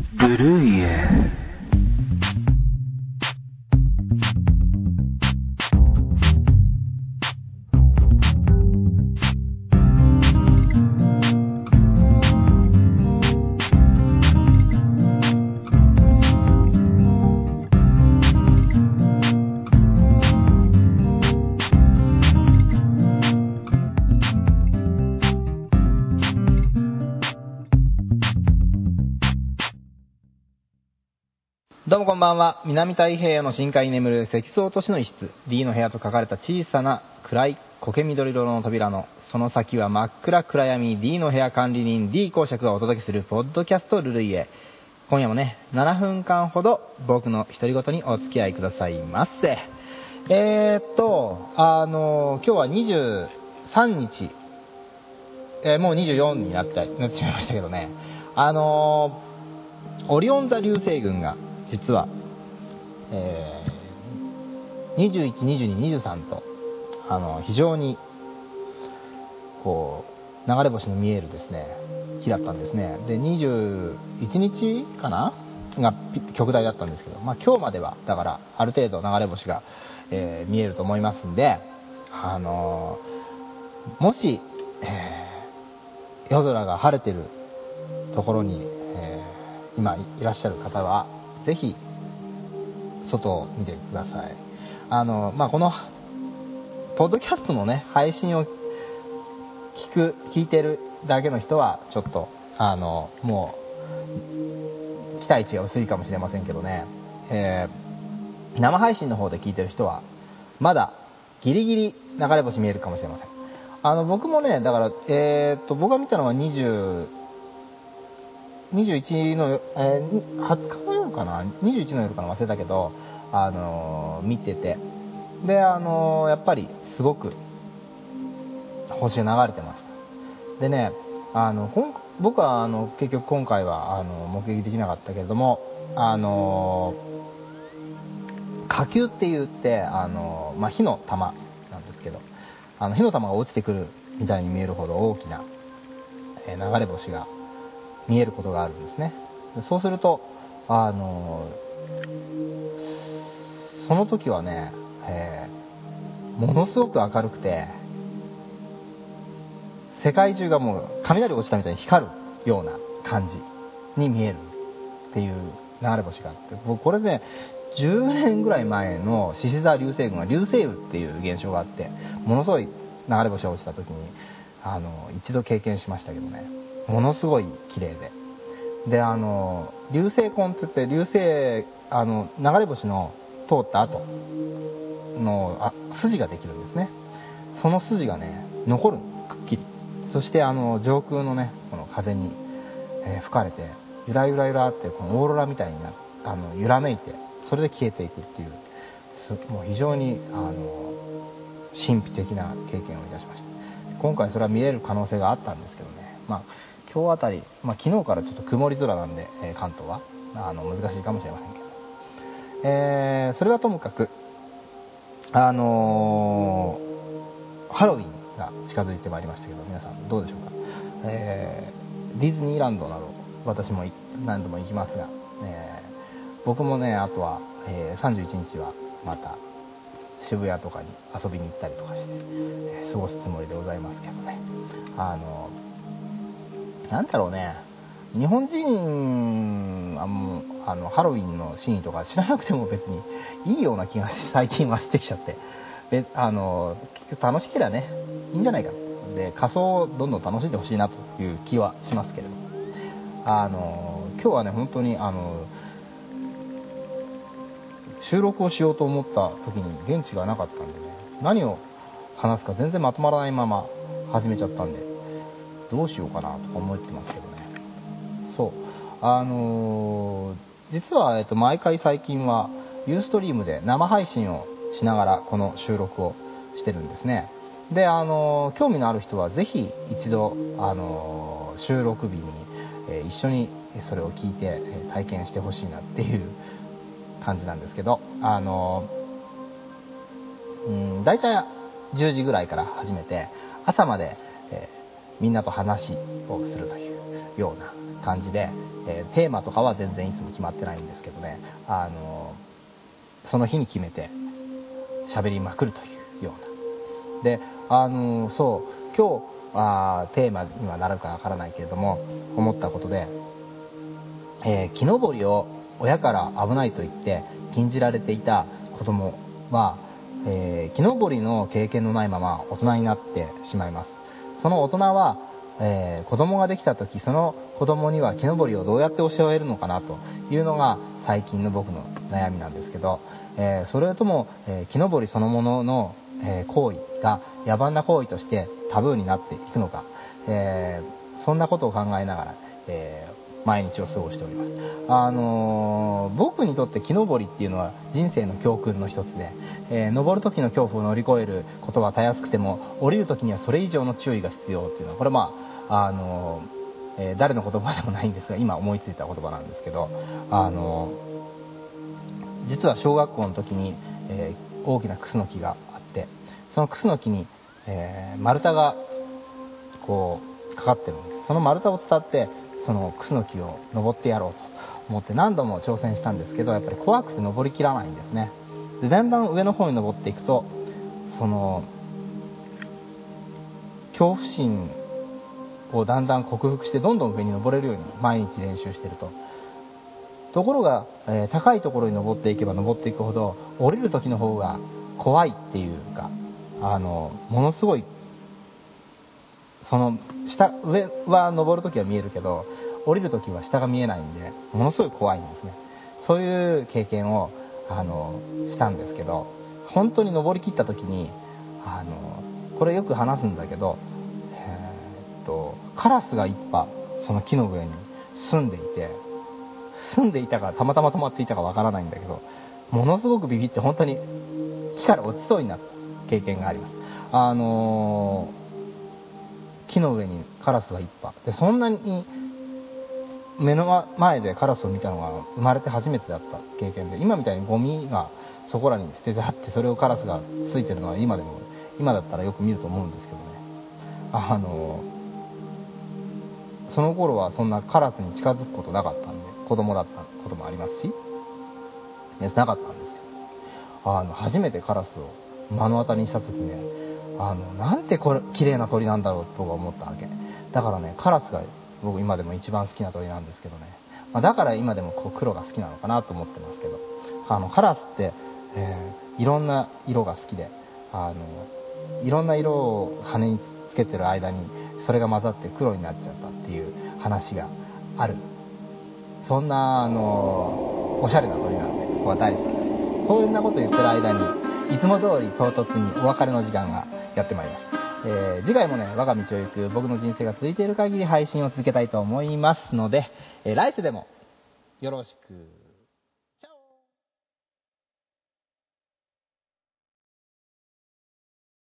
ブルーイエどうもこんばんは。南太平洋の深海に眠る石層都市の一室 D の部屋と書かれた小さな暗い苔緑色の扉のその先は真っ暗暗闇。 D の部屋管理人 D 公爵がお届けするポッドキャストルルイエ。今夜もね7分間ほど僕の独り言にお付き合いくださいませ。今日は23日、もう24になってしまいましたけどね、オリオン座流星群が実は、21、22、23と非常にこう流れ星の見えるですね日だったんですね。で21日かなが極大だったんですけど、今日まではだからある程度流れ星が、見えると思いますんで、もし、夜空が晴れてるところに、今いらっしゃる方はぜひ外を見てください。このポッドキャストのね配信を聞いてるだけの人はちょっともう期待値が薄いかもしれませんけどね、生配信の方で聞いてる人はまだギリギリ流れ星見えるかもしれません。僕もねだから、僕が見たのは21の、20日の夜かな21の夜かな忘れたけど、見てて、でやっぱりすごく星が流れてました。でね僕は結局今回は目撃できなかったけれども、火球って言って火の玉なんですけど、火の玉が落ちてくるみたいに見えるほど大きな、流れ星が見えることがあるんですね。そうするとその時はね、ものすごく明るくて世界中がもう雷落ちたみたいに光るような感じに見えるっていう流れ星があって、僕これね10年ぐらい前の獅子座流星群が流星雨っていう現象があって、ものすごい流れ星が落ちた時に一度経験しましたけどね、ものすごい綺麗で、流星痕って言って流星流れ星の通った後の筋ができるんですね。その筋がね残るくっきり。そして上空のねこの風に、吹かれてゆらゆらゆらってこのオーロラみたいに揺らめいてそれで消えていくっていうもう非常に神秘的な経験をいたしました。今回それは見れる可能性があったんですけどね、今日あたり、昨日からちょっと曇り空なんで、関東は難しいかもしれませんけど、それはともかくハロウィンが近づいてまいりましたけど、皆さんどうでしょうか。ディズニーランドなど私も何度も行きますが、僕もねあとは、31日はまた渋谷とかに遊びに行ったりとかして、過ごすつもりでございますけどね、なんだろうね、日本人はもうハロウィンのシーンとか知らなくても別にいいような気が最近はしてきちゃって、結局楽しければねいいんじゃないかで、仮装をどんどん楽しんでほしいなという気はしますけれど、今日はね本当に収録をしようと思った時に現地がなかったんでね、何を話すか全然まとまらないまま始めちゃったんでどうしようかなとか思ってますけどね。そう実は、毎回最近はユーストリームで生配信をしながらこの収録をしてるんですね。で興味のある人はぜひ一度収録日に、一緒にそれを聞いて体験してほしいなっていう感じなんですけど、だいたい10時ぐらいから始めて朝まで、みんなと話をするというような感じで、 テーマとかは全然いつも決まってないんですけどね、その日に決めて喋りまくるというような。で、そう今日テーマにはなるかわからないけれども、思ったことで、木登りを親から危ないと言って禁じられていた子供は、木登りの経験のないまま大人になってしまいます。その大人は、子供ができた時、その子供には木登りをどうやって教えるのかなというのが最近の僕の悩みなんですけど、それとも、木登りそのものの、行為が野蛮な行為としてタブーになっていくのか、そんなことを考えながら、毎日を過ごしております。僕にとって木登りっていうのは人生の教訓の一つで、登る時の恐怖を乗り越えることはたやすくても、降りる時にはそれ以上の注意が必要っていうのは、これ誰の言葉でもないんですが、今思いついた言葉なんですけど、実は小学校の時に、大きなクスノキがあって、そのクスノキに、丸太がこうかかってるんです。その丸太を伝ってそのクスノキを登ってやろうと思って何度も挑戦したんですけど、やっぱり怖くて登りきらないんですね。で、だんだん上の方に登っていくと、その恐怖心をだんだん克服してどんどん上に登れるように毎日練習してるところが、高いところに登っていけば登っていくほど降りる時の方が怖いっていうか、ものすごいその上は登るときは見えるけど、降りるときは下が見えないんで、ものすごい怖いんですね。そういう経験をしたんですけど、本当に登り切ったときにこれよく話すんだけど、カラスが一羽その木の上に住んでいたかたまたま止まっていたかわからないんだけど、ものすごくビビって本当に木から落ちそうになった経験があります。木の上にカラスが一羽で、そんなに目の前でカラスを見たのが生まれて初めてだった経験で、今みたいにゴミがそこらに捨ててあってそれをカラスがついてるのは今だったらよく見ると思うんですけどね、その頃はそんなカラスに近づくことなかったんで、子供だったこともありますしなかったんですけど、初めてカラスを目の当たりにした時ね、なんてこれ綺麗な鳥なんだろうと僕は思ったわけだからね、カラスが僕今でも一番好きな鳥なんですけどね、だから今でも黒が好きなのかなと思ってますけど、カラスって、いろんな色が好きで、いろんな色を羽につけてる間にそれが混ざって黒になっちゃったっていう話がある、そんなおしゃれな鳥なんで僕は大好きで、そういうなこと言ってる間にいつも通り唐突にお別れの時間がやってまいりました。次回もね、我が道を行く僕の人生が続いている限り配信を続けたいと思いますので、来世でもよろしく。